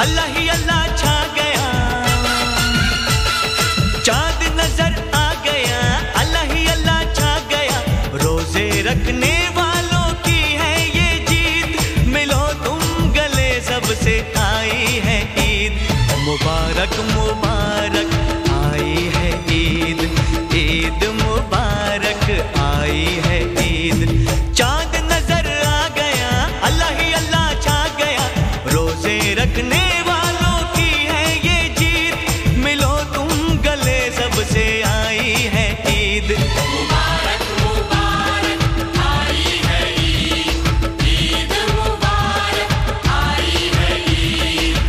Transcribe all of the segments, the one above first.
अल्लाह ही अल्लाह छा गया, चांद नजर आ गया, अल्लाह ही अल्लाह छा गया। रोजे रखने वालों की है ये जीत, मिलो तुम गले सबसे आई है ईद। मुबारक मुबारक आई है ईद, ईद मुबारक आई है ईद। चांद नजर आ गया, अल्लाह ही अल्लाह छा गया। रोजे रखने वालों की है ये जीत, मिलो तुम गले सबसे आई है ईद। मुबारक मुबारक आई है ईद, ईद मुबारक आई है ईद।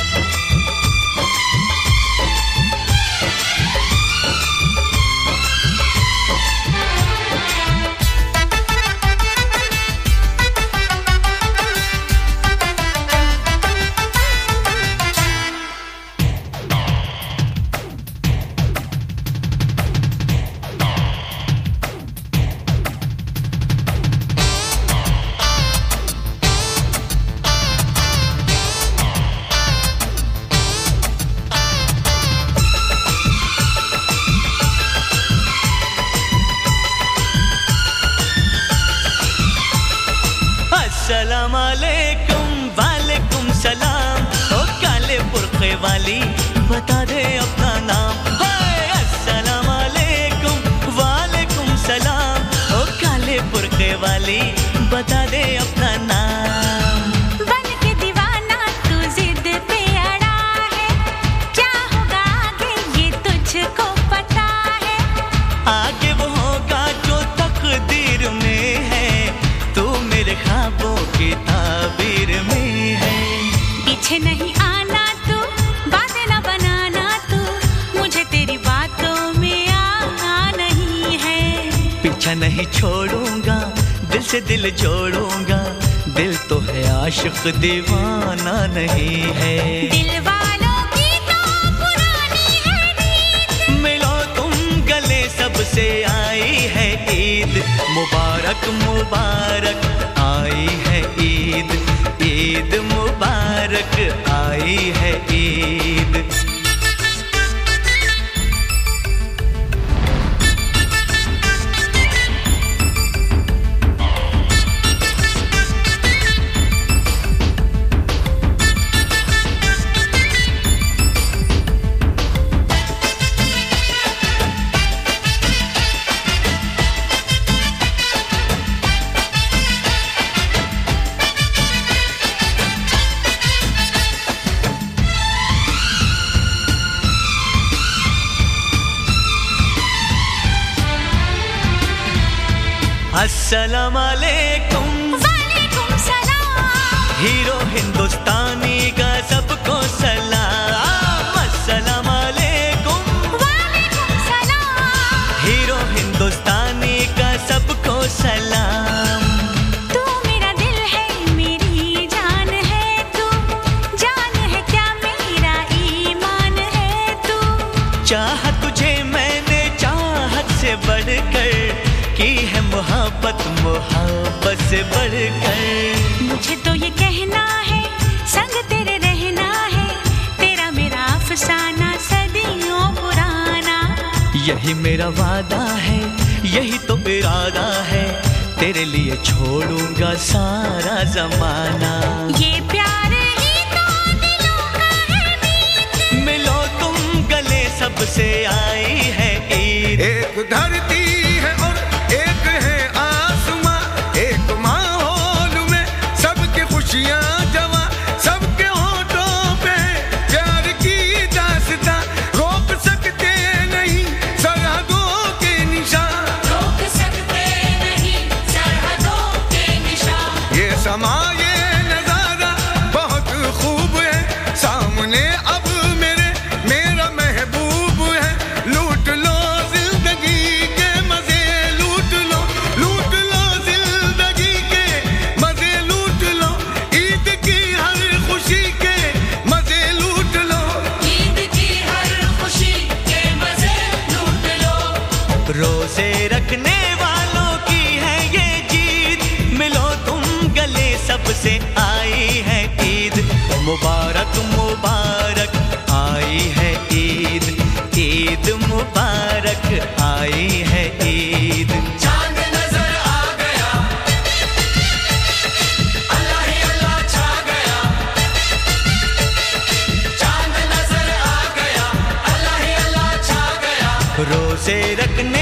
अस्सलाम वालेकुम, वालेकुम सलाम। ओ काले बुर्के वाली बता दे अपना नाम। अस्सलाम वालेकुम, वालेकुम सलाम। ओ काले बुर्के वाली बता दे अपना नाम। बन के दीवाना तू जिद पे अड़ा है, क्या होगा आगे ये तुझको पता है। आगे वो होगा जो तकदीर में है, तू मेरे ख्वाबों की ताबीर में है। पीछे नहीं आना तू, बातें ना बनाना तू, मुझे तेरी बातों में आना नहीं है। पीछा नहीं छोड़ूंगा, दिल से दिल जोड़ूंगा, दिल तो है आशिक दीवाना नहीं है। दिल वालों की तो पुरानी है नीत, मिलो तुम गले सबसे आई है ईद। मुबारक मुबारक आई है ईद, ईद मुबारक आई है ईद। अस्सलाम वालेकुम, वालेकुम सलाम। हीरो हिंदुस्तानी का सबको सलाम। अस्सलाम वालेकुम, वालेकुम सलाम। हीरो हिंदुस्तानी का सबको सलाम। तू मेरा दिल है, मेरी जान है तू, जान है क्या मेरा ईमान है तू। चाह तुझे मैंने चाहत से बढ़कर की है, मोहब्बत मोहब्बत से बढ़कर। मुझे तो ये कहना है, संग तेरे रहना है, तेरा मेरा अफसाना सदियों पुराना। यही मेरा वादा है, यही तो इरादा है, तेरे लिए छोड़ूंगा सारा जमाना। ये प्यार ही तो दिलों का है मीत, मिलो तुम गले सबसे आई है ईद। एक धरती है और एक है आसमां, एक माहौल में सबकी खुशियां जमा, सबके होठों पे प्यार की दास्तां, रोक सकते नहीं सरहदों के निशान, रोक सकते नहीं सरहदों के निशान। ये समा ये नजारा मुबारक आई है ईद, ईद मुबारक आई है ईद। चांद नजर आ गया, अल्लाह ही अल्लाह छा गया। चांद नजर आ गया, अल्लाह ही अल्लाह छा गया। रोजे रखने